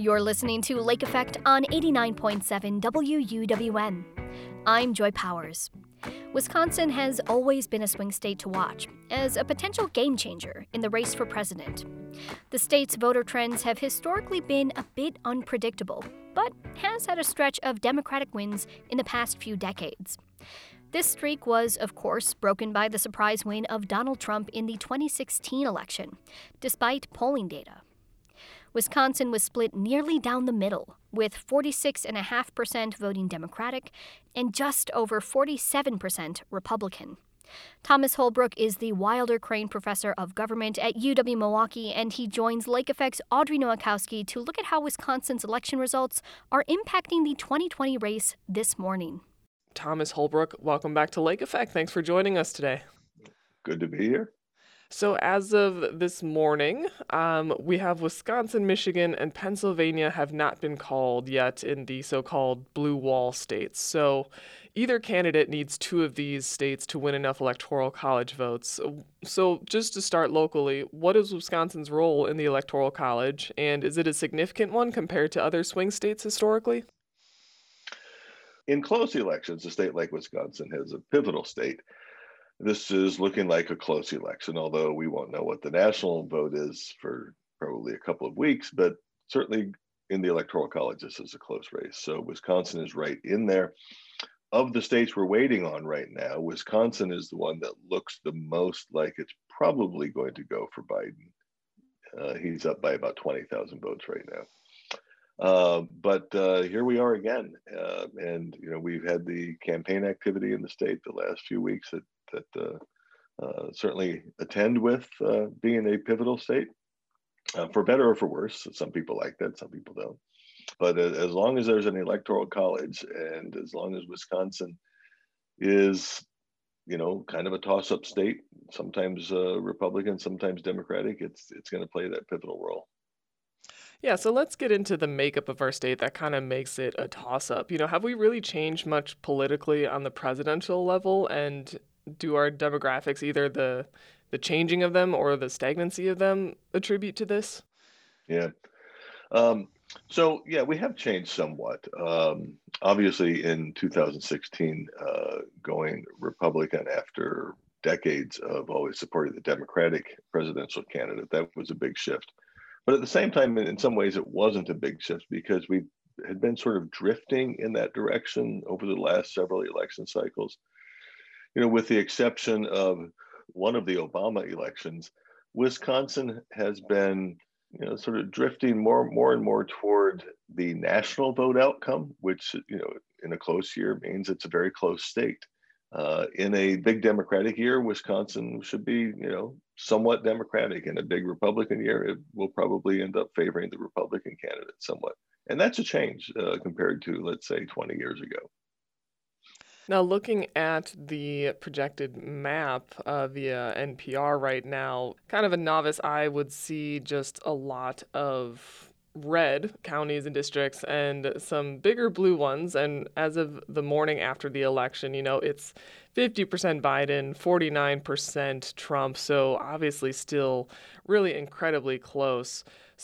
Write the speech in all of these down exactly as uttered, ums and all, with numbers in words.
You're listening to Lake Effect on eighty-nine point seven W U W N. I'm Joy Powers. Wisconsin has always been a swing state to watch as a potential game changer in the race for president. The state's voter trends have historically been a bit unpredictable, but has had a stretch of Democratic wins in the past few decades. This streak was, of course, broken by the surprise win of Donald Trump in the twenty sixteen election, despite polling data. Wisconsin was split nearly down the middle, with forty-six point five percent voting Democratic and just over forty-seven percent Republican. Thomas Holbrook is the Wilder Crane Professor of Government at U W-Milwaukee, and he joins Lake Effect's Audrey Nowakowski to look at how Wisconsin's election results are impacting the twenty twenty race this morning. Thomas Holbrook, welcome back to Lake Effect. Thanks for joining us today. Good to be here. So as of this morning, um, we have Wisconsin, Michigan, and Pennsylvania have not been called yet in the so-called blue wall states. So either candidate needs two of these states to win enough electoral college votes. So just to start locally, what is Wisconsin's role in the electoral college, and is it a significant one compared to other swing states historically? In close elections, a state like Wisconsin has a pivotal state. This is looking like a close election, although we won't know what the national vote is for probably a couple of weeks, but certainly in the Electoral College, this is a close race. So Wisconsin is right in there. Of the states we're waiting on right now, Wisconsin is the one that looks the most like it's probably going to go for Biden. Uh, he's up by about twenty thousand votes right now. Uh, but uh, here we are again. Uh, and, you know, we've had the campaign activity in the state the last few weeks that that uh, uh, certainly attend with uh, being a pivotal state, uh, for better or for worse. Some people like that, some people don't. But as, as long as there's an electoral college, and as long as Wisconsin is, you know, kind of a toss-up state, sometimes uh, Republican, sometimes Democratic, it's it's going to play that pivotal role. Yeah, so let's get into the makeup of our state that kind of makes it a toss-up. You know, have we really changed much politically on the presidential level, and do our demographics, either the the changing of them or the stagnancy of them, attribute to this? Yeah. Um, so, yeah, we have changed somewhat. Um, obviously, in two thousand sixteen, uh, going Republican after decades of always supporting the Democratic presidential candidate, that was a big shift. But at the same time, in some ways, it wasn't a big shift because we had been sort of drifting in that direction over the last several election cycles. You know, with the exception of one of the Obama elections, Wisconsin has been, you know, sort of drifting more, more and more toward the national vote outcome, which, you know, in a close year means it's a very close state. Uh, in a big Democratic year, Wisconsin should be, you know, somewhat Democratic. In a big Republican year, it will probably end up favoring the Republican candidate somewhat. And that's a change uh, compared to, let's say, twenty years ago. Now, looking at the projected map uh, via N P R right now, kind of a novice eye would see just a lot of red counties and districts and some bigger blue ones. And as of the morning after the election, you know, it's fifty percent Biden, forty-nine percent Trump. So obviously still really incredibly close.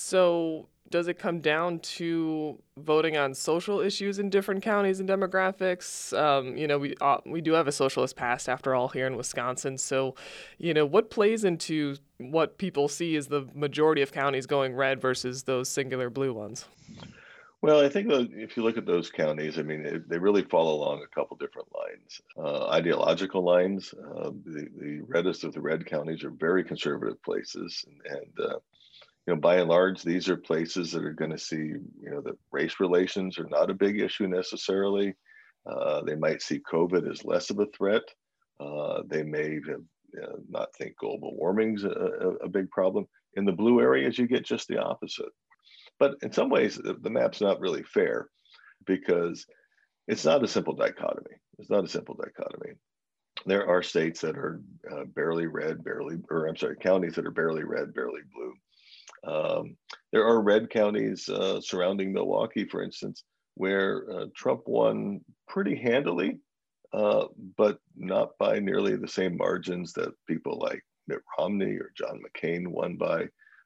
So does it come down to voting on social issues in different counties and demographics? Um, you know, we uh, we do have a socialist past, after all, here in Wisconsin. So, you know, what plays into what people see as the majority of counties going red versus those singular blue ones? Well, I think that if you look at those counties, I mean, it, they really fall along a couple different lines, uh, ideological lines. Uh, the, the reddest of the red counties are very conservative places, and, and uh, you know, by and large, these are places that are going to see, you know, that race relations are not a big issue necessarily. Uh, they might see COVID as less of a threat. Uh, they may have, uh, not think global warming's a, a, a big problem. In the blue areas, you get just the opposite. But in some ways, the, the map's not really fair because it's not a simple dichotomy. It's not a simple dichotomy. There are states that are uh, barely red, barely, or I'm sorry, counties that are barely red, barely blue. Um, there are red counties uh, surrounding Milwaukee, for instance, where uh, Trump won pretty handily, uh, but not by nearly the same margins that people like Mitt Romney or John McCain won by.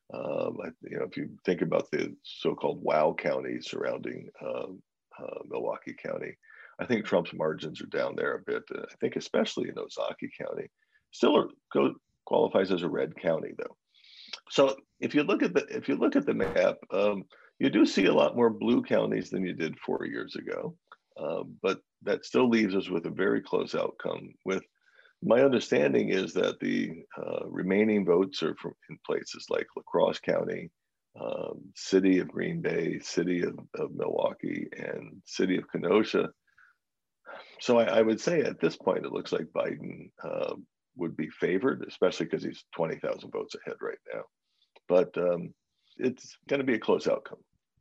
Um, I, you know, if you think about the so-called WOW counties surrounding uh, uh, Milwaukee County, I think Trump's margins are down there a bit. Uh, I think especially in Ozaukee County, still are, go, qualifies as a red county though. So if you look at the if you look at the map, um, you do see a lot more blue counties than you did four years ago, uh, but that still leaves us with a very close outcome. With my understanding is that the uh, remaining votes are from in places like La Crosse County, um, City of Green Bay, City of, of Milwaukee, and City of Kenosha. So I, I would say at this point it looks like Biden uh, would be favored, especially because he's twenty thousand votes ahead right now. But um, it's going to be a close outcome.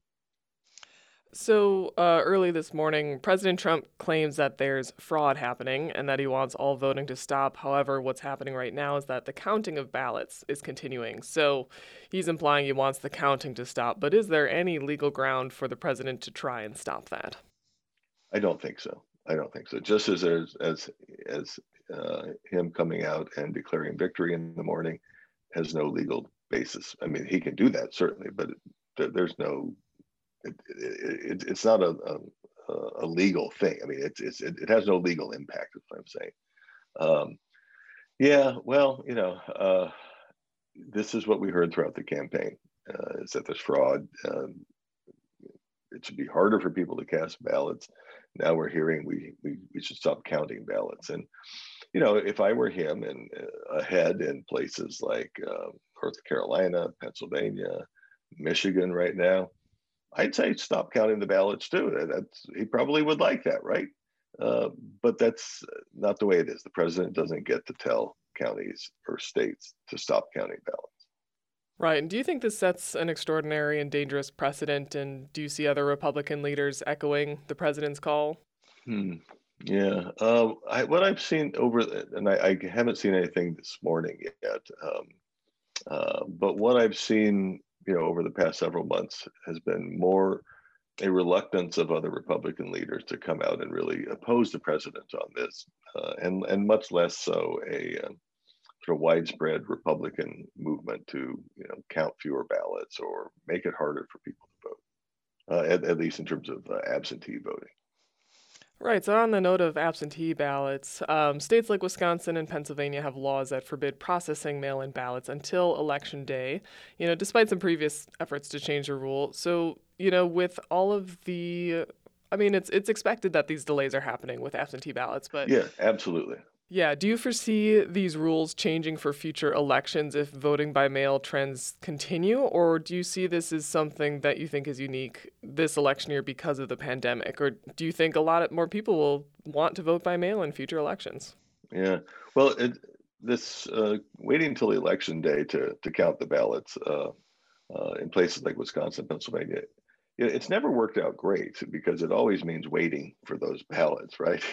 So uh, early this morning, President Trump claims that there's fraud happening and that he wants all voting to stop. However, what's happening right now is that the counting of ballots is continuing. So he's implying he wants the counting to stop. But is there any legal ground for the president to try and stop that? I don't think so. I don't think so. Just as as as, as uh, him coming out and declaring victory in the morning has no legal basis. I mean, he can do that certainly, but it, there's no. It, it, it's not a, a a legal thing. I mean, it's it's it, it has no legal impact. Is what I'm saying. Um, yeah, well, you know, uh, this is what we heard throughout the campaign: uh, is that there's fraud. Um, it should be harder for people to cast ballots. Now we're hearing we we we should stop counting ballots. And you know, if I were him and uh, ahead in places like uh, North Carolina, Pennsylvania, Michigan, right now. I'd say stop counting the ballots too. That's he probably would like that, right? Uh, but that's not the way it is. The president doesn't get to tell counties or states to stop counting ballots. Right. And do you think this sets an extraordinary and dangerous precedent? And do you see other Republican leaders echoing the president's call? Hmm. Yeah. Uh, I, what I've seen over, and I, I haven't seen anything this morning yet, um, uh, but what I've seen you know, over the past several months has been more a reluctance of other Republican leaders to come out and really oppose the president on this, uh, and and much less so a uh, sort of widespread Republican movement to you know count fewer ballots or make it harder for people to vote, uh, at, at least in terms of uh, absentee voting. Right. So on the note of absentee ballots, um, states like Wisconsin and Pennsylvania have laws that forbid processing mail-in ballots until Election Day, you know, despite some previous efforts to change the rule. So, you know, with all of the, I mean, it's it's expected that these delays are happening with absentee ballots, but yeah, absolutely. Yeah. Do you foresee these rules changing for future elections if voting by mail trends continue? Or do you see this as something that you think is unique this election year because of the pandemic? Or do you think a lot more people will want to vote by mail in future elections? Yeah. Well, it, this uh, waiting until election day to, to count the ballots uh, uh, in places like Wisconsin, Pennsylvania, it's never worked out great because it always means waiting for those ballots, right?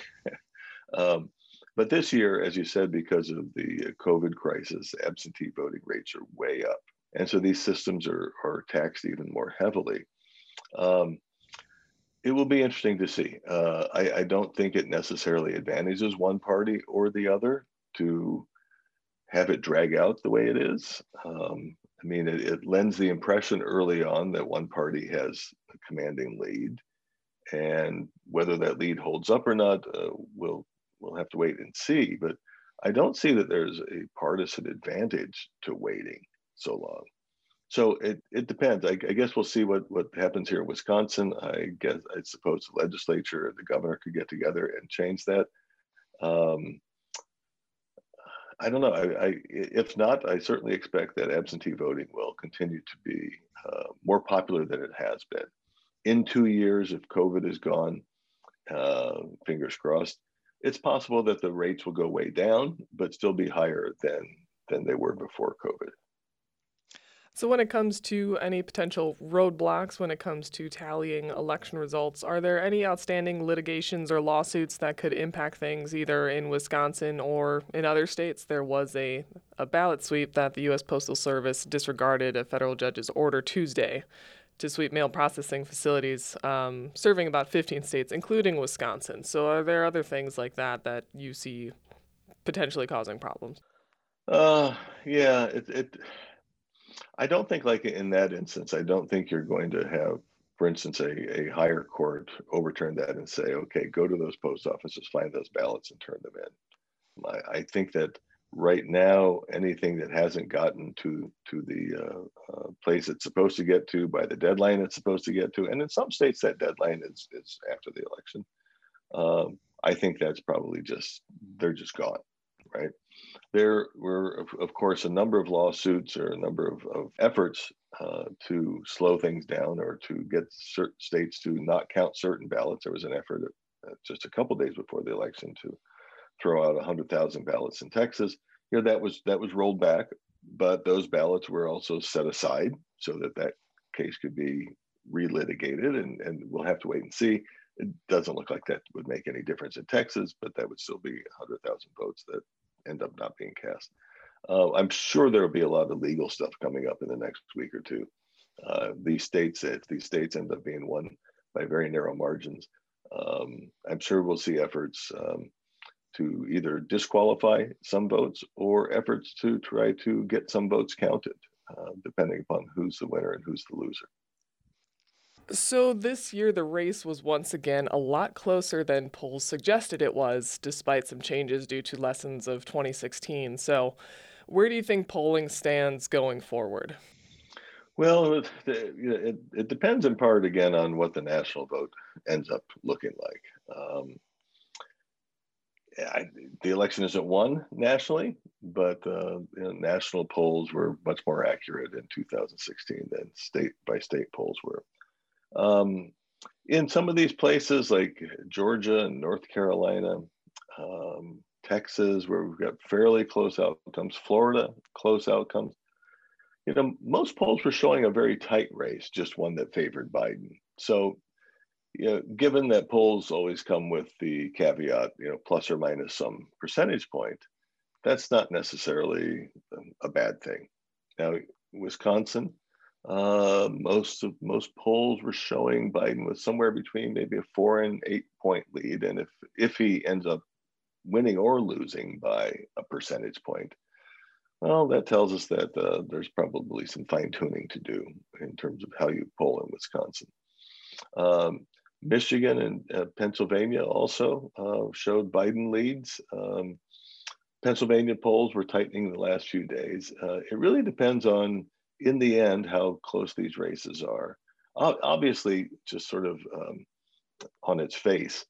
um, But this year, as you said, because of the COVID crisis, absentee voting rates are way up. And so these systems are, are taxed even more heavily. Um, it will be interesting to see. Uh, I, I don't think it necessarily advantages one party or the other to have it drag out the way it is. Um, I mean, it, it lends the impression early on that one party has a commanding lead. And whether that lead holds up or not, uh, will we'll have to wait and see, but I don't see that there's a partisan advantage to waiting so long. So it, it depends. I, I guess we'll see what, what happens here in Wisconsin. I guess I suppose the legislature, the governor could get together and change that. Um, I don't know. I, I, if not, I certainly expect that absentee voting will continue to be uh, more popular than it has been. In two years, if COVID is gone, uh, fingers crossed, it's possible that the rates will go way down, but still be higher than than they were before COVID. So when it comes to any potential roadblocks, when it comes to tallying election results, are there any outstanding litigations or lawsuits that could impact things either in Wisconsin or in other states? There was a, a ballot sweep that the U S Postal Service disregarded a federal judge's order Tuesday to sweep mail processing facilities um, serving about fifteen states, including Wisconsin. So are there other things like that that you see potentially causing problems? Uh, yeah, it, it I don't think, like in that instance, I don't think you're going to have, for instance, a, a higher court overturn that and say, okay, go to those post offices, find those ballots, and turn them in. I, I think that right now, anything that hasn't gotten to to the uh, uh, place it's supposed to get to by the deadline it's supposed to get to, and in some states that deadline is is after the election. Um, I think that's probably just they're just gone, right? There were, of, of course, a number of lawsuits or a number of, of efforts uh, to slow things down or to get certain states to not count certain ballots. There was an effort uh, just a couple days before the election to throw out one hundred thousand ballots in Texas. You know, that was that was rolled back, but those ballots were also set aside so that that case could be relitigated, and, and we'll have to wait and see. It doesn't look like that would make any difference in Texas, but that would still be one hundred thousand votes that end up not being cast. Uh, I'm sure there will be a lot of legal stuff coming up in the next week or two. Uh, these states, if these states end up being won by very narrow margins, um, I'm sure we'll see efforts um, to either disqualify some votes or efforts to try to get some votes counted, uh, depending upon who's the winner and who's the loser. So this year, the race was once again a lot closer than polls suggested it was, despite some changes due to lessons of twenty sixteen. So where do you think polling stands going forward? Well, it, it, it depends in part, again, on what the national vote ends up looking like. Um, I, the election isn't won nationally, but uh, you know, national polls were much more accurate in two thousand sixteen than state by state polls were. Um, in some of these places like Georgia and North Carolina, um, Texas, where we've got fairly close outcomes, Florida, close outcomes, you know, most polls were showing a very tight race, just one that favored Biden. So, you know, given that polls always come with the caveat, you know, plus or minus some percentage point, that's not necessarily a bad thing. Now, Wisconsin, uh, most of most polls were showing Biden was somewhere between maybe a four and eight point lead, and if if he ends up winning or losing by a percentage point, well, that tells us that uh, there's probably some fine tuning to do in terms of how you poll in Wisconsin. Um, Michigan and uh, Pennsylvania also uh, showed Biden leads. Um, Pennsylvania polls were tightening the last few days. Uh, it really depends on, in the end, how close these races are. Obviously, just sort of um, on its face,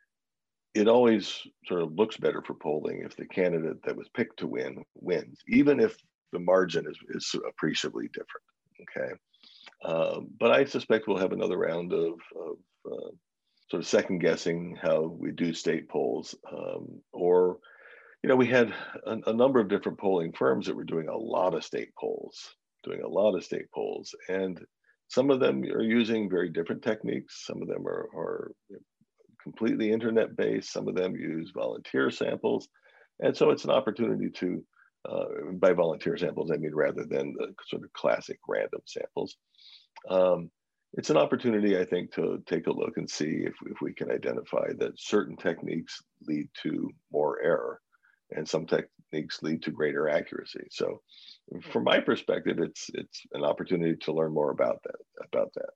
it always sort of looks better for polling if the candidate that was picked to win wins, even if the margin is, is appreciably different. Okay. Um, but I suspect we'll have another round of, of uh, sort of second guessing how we do state polls. Um, or, you know, we had a, a number of different polling firms that were doing a lot of state polls, doing a lot of state polls. And some of them are using very different techniques. Some of them are, are completely internet based. Some of them use volunteer samples. And so it's an opportunity to, uh, by volunteer samples, I mean rather than the sort of classic random samples. Um, it's an opportunity, I think, to take a look and see if, if we can identify that certain techniques lead to more error and some techniques lead to greater accuracy. So from my perspective, it's it's an opportunity to learn more about that, about that.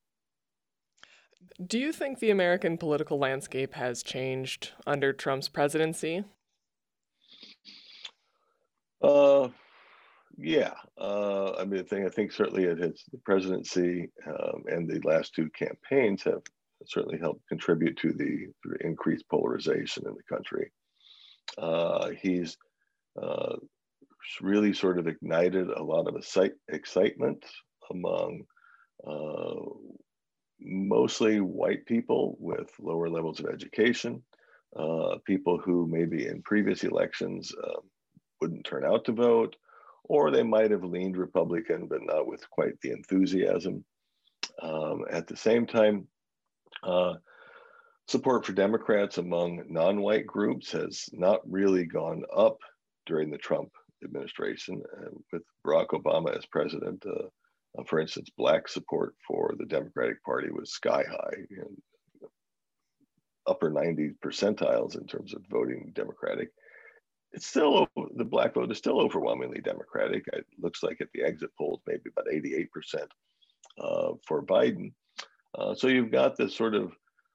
Do you think the American political landscape has changed under Trump's presidency? Uh, yeah. Uh, I mean, I think, I think certainly it has, the presidency um, and the last two campaigns have certainly helped contribute to the, the increased polarization in the country. Uh, he's uh, really sort of ignited a lot of excite, excitement among uh, mostly white people with lower levels of education, uh, people who maybe in previous elections um, wouldn't turn out to vote, or they might have leaned Republican, but not with quite the enthusiasm. Um, at the same time, uh, support for Democrats among non-white groups has not really gone up during the Trump administration. Uh, with Barack Obama as president, uh, uh, for instance, Black support for the Democratic Party was sky high, you know, upper ninety percentiles in terms of voting Democratic. it's still, the black vote is still overwhelmingly Democratic. It looks like at the exit polls, maybe about eighty-eight percent uh, for Biden. Uh, so you've got this sort of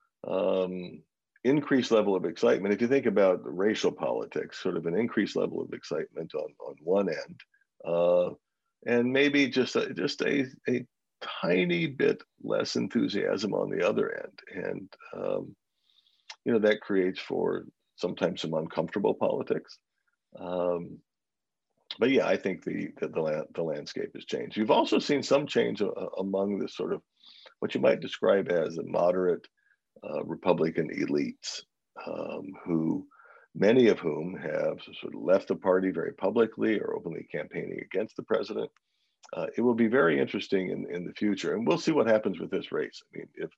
um, increased level of excitement. If you think about racial politics, sort of an increased level of excitement on, on one end, uh, and maybe just a, just a, a tiny bit less enthusiasm on the other end. And, um, you know, that creates for sometimes some uncomfortable politics. Um, but yeah, I think the, the, the, the landscape has changed. You've also seen some change uh, among the sort of what you might describe as a moderate uh, Republican elites, um, who many of whom have sort of left the party very publicly or openly campaigning against the president. Uh, it will be very interesting in, in the future, and we'll see what happens with this race. I mean, if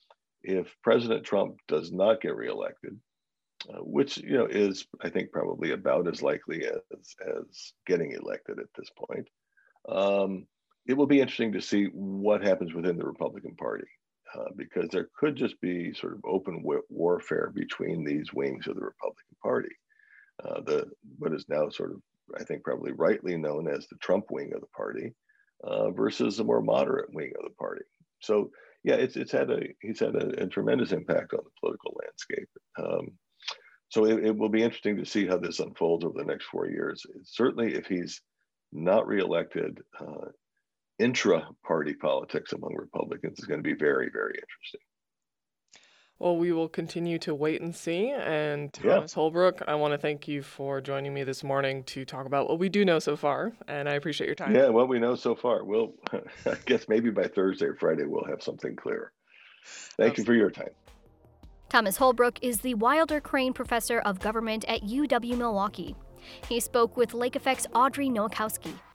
if President Trump does not get reelected, uh, which you know is, I think, probably about as likely as as getting elected at this point, um, it will be interesting to see what happens within the Republican Party, uh, because there could just be sort of open wa- warfare between these wings of the Republican Party. Uh, the what is now sort of, I think, probably rightly known as the Trump wing of the party, uh, versus the more moderate wing of the party. So yeah, it's it's had a he's had a, a tremendous impact on the political landscape. Um, so it, it will be interesting to see how this unfolds over the next four years. Certainly, if he's not reelected, uh, intra-party politics among Republicans is going to be very, very interesting. Well, we will continue to wait and see. And Yeah. Thomas Holbrook, I want to thank you for joining me this morning to talk about what we do know so far. And I appreciate your time. Yeah, what we know so far. We'll, I guess maybe by Thursday or Friday, we'll have something clear. Thank you for your time. Thomas Holbrook is the Wilder Crane Professor of Government at U W Milwaukee. He spoke with Lake Effect's Audrey Nowakowski.